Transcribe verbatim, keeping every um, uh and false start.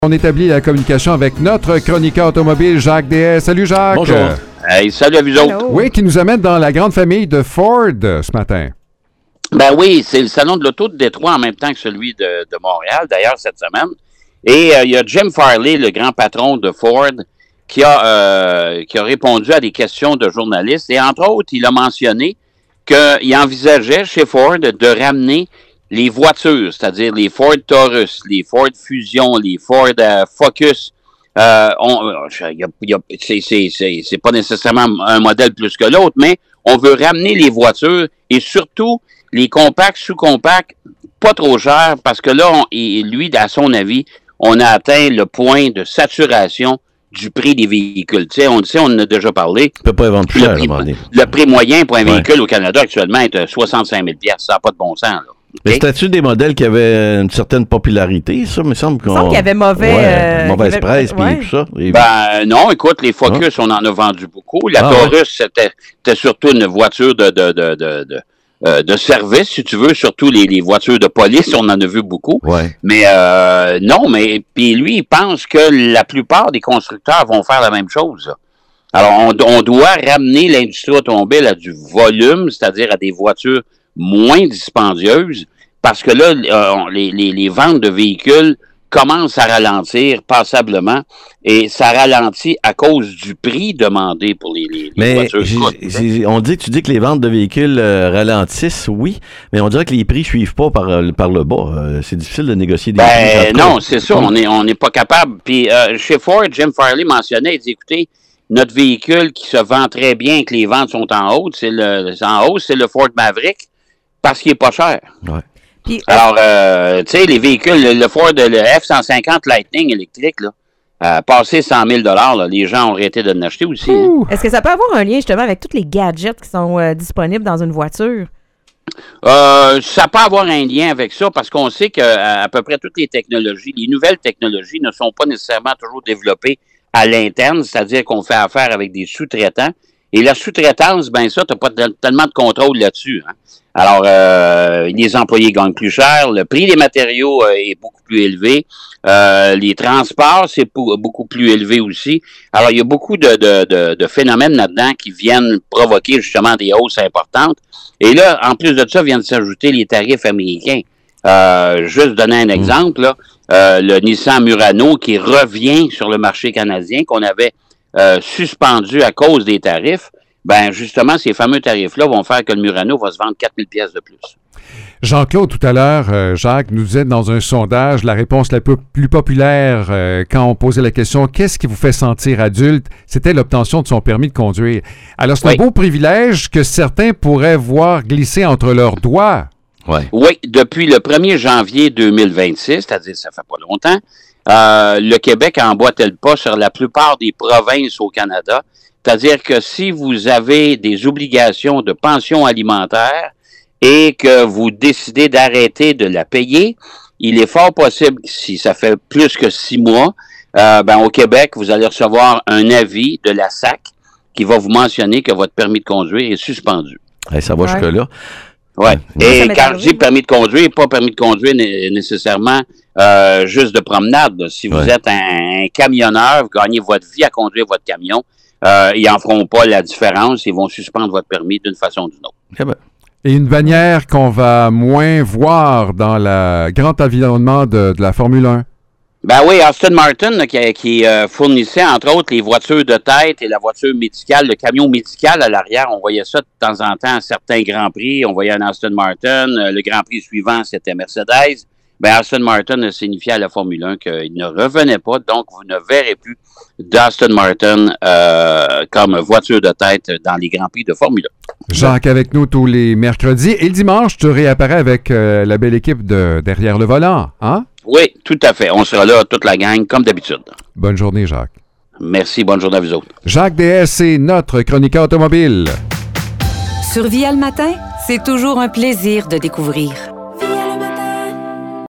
On établit la communication avec notre chroniqueur automobile, Jacques D S. Salut Jacques! Bonjour! Hey, salut à vous autres! Hello. Oui, qui nous amène dans la grande famille de Ford ce matin. Ben oui, c'est le salon de l'auto de Détroit en même temps que celui de, de Montréal, d'ailleurs, cette semaine. Et euh, il y a Jim Farley, le grand patron de Ford, qui a, euh, qui a répondu à des questions de journalistes. Et entre autres, il a mentionné qu'il envisageait chez Ford de ramener les voitures, c'est-à-dire les Ford Taurus, les Ford Fusion, les Ford euh, Focus. Euh, on, y a, y a, c'est, c'est, c'est, c'est pas nécessairement un modèle plus que l'autre, mais on veut ramener les voitures et surtout les compacts, sous-compacts, pas trop chers, parce que là, on, et lui, à son avis, on a atteint le point de saturation du prix des véhicules. Tu sais, on le sait, on en a déjà parlé. Tu peux pas vendre plus cher, le, prix, le prix moyen pour un ouais. véhicule au Canada actuellement est de soixante-cinq mille dollars. Ça n'a pas de bon sens, là. Mais okay. C'était-tu des modèles qui avaient une certaine popularité, ça, me semble qu'on... Il me semble qu'il y avait mauvais... Ouais, euh, mauvaise avait... presse, puis ouais. tout ça. Et... Ben non, écoute, les Focus, ah. on en a vendu beaucoup. La ah, Taurus, ouais. c'était, c'était surtout une voiture de, de, de, de, de, euh, de service, si tu veux, surtout les, les voitures de police, on en a vu beaucoup. Ouais. Mais euh, non, mais puis lui, il pense que la plupart des constructeurs vont faire la même chose. Alors, on, on doit ramener l'industrie automobile à du volume, c'est-à-dire à des voitures moins dispendieuses, parce que là, euh, les, les, les ventes de véhicules commencent à ralentir passablement, et ça ralentit à cause du prix demandé pour les, les, les mais voitures. j'ai, j'ai, on dit, tu dis que les ventes de véhicules euh, ralentissent, oui, mais on dirait que les prix ne suivent pas par, par le bas. Euh, c'est difficile de négocier des ben, prix. Non, c'est ça, on n'est on est pas capable. Puis euh, chez Ford, Jim Farley mentionnait, il dit, écoutez, notre véhicule qui se vend très bien, que les ventes sont en hausse, c'est le, c'est en hausse, c'est le Ford Maverick, parce qu'il est pas cher. Ouais. Puis, Alors, euh, tu sais, les véhicules, le, le Ford, le F cent cinquante Lightning électrique, là, euh, passé cent mille dollars, là, les gens ont arrêté de l'acheter aussi. Hein. Est-ce que ça peut avoir un lien justement avec tous les gadgets qui sont euh, disponibles dans une voiture? Euh, ça peut avoir un lien avec ça parce qu'on sait qu'à à peu près toutes les technologies, les nouvelles technologies ne sont pas nécessairement toujours développées à l'interne, c'est-à-dire qu'on fait affaire avec des sous-traitants. Et la sous-traitance, ben ça, t'as pas de, tellement de contrôle là-dessus. Hein. Alors, euh, les employés gagnent plus cher, le prix des matériaux euh, est beaucoup plus élevé, euh, les transports, c'est pour, beaucoup plus élevé aussi. Alors, il y a beaucoup de, de, de, de phénomènes là-dedans qui viennent provoquer justement des hausses importantes. Et là, en plus de ça, viennent s'ajouter les tarifs américains. Euh, juste donner un exemple, là, euh, le Nissan Murano qui revient sur le marché canadien, qu'on avait euh, suspendu à cause des tarifs, ben justement, ces fameux tarifs-là vont faire que le Murano va se vendre quatre mille pièces de plus. Jean-Claude, tout à l'heure, euh, Jacques nous disait dans un sondage, la réponse la plus, plus populaire euh, quand on posait la question « Qu'est-ce qui vous fait sentir adulte? » C'était l'obtention de son permis de conduire. Alors, c'est oui. un beau privilège que certains pourraient voir glisser entre leurs doigts. Ouais. Oui, depuis le premier janvier deux mille vingt-six, c'est-à-dire ça fait pas longtemps, euh, le Québec emboîtait le pas sur la plupart des provinces au Canada. C'est-à-dire que si vous avez des obligations de pension alimentaire et que vous décidez d'arrêter de la payer, il est fort possible, si ça fait plus que six mois, euh, ben au Québec, vous allez recevoir un avis de la S A C qui va vous mentionner que votre permis de conduire est suspendu. Hey, ça va ouais. jusque-là. Oui. Et quand je dis permis de conduire, pas permis de conduire né- nécessairement euh, juste de promenade. Là. Si vous ouais. êtes un, un camionneur, vous gagnez votre vie à conduire votre camion, euh, ils n'en feront pas la différence. Ils vont suspendre votre permis d'une façon ou d'une autre. Eh ben. Et une bannière qu'on va moins voir dans le grand environnement de, de la Formule un. Ben oui, Aston Martin là, qui, qui euh, fournissait entre autres les voitures de tête et la voiture médicale, le camion médical à l'arrière. On voyait ça de temps en temps à certains Grands Prix. On voyait un Aston Martin. Euh, le Grand Prix suivant, c'était Mercedes. Ben Aston Martin a signifié à la Formule un qu'il ne revenait pas, donc vous ne verrez plus d'Aston Martin euh, comme voiture de tête dans les Grands Prix de Formule un. Jacques avec nous tous les mercredis. Et le dimanche, tu réapparais avec euh, la belle équipe de Derrière le volant, hein? Oui, tout à fait. On sera là, toute la gang, comme d'habitude. Bonne journée, Jacques. Merci, bonne journée à vous autres. Jacques D S, c'est notre chroniqueur automobile. Sur Via le matin, c'est toujours un plaisir de découvrir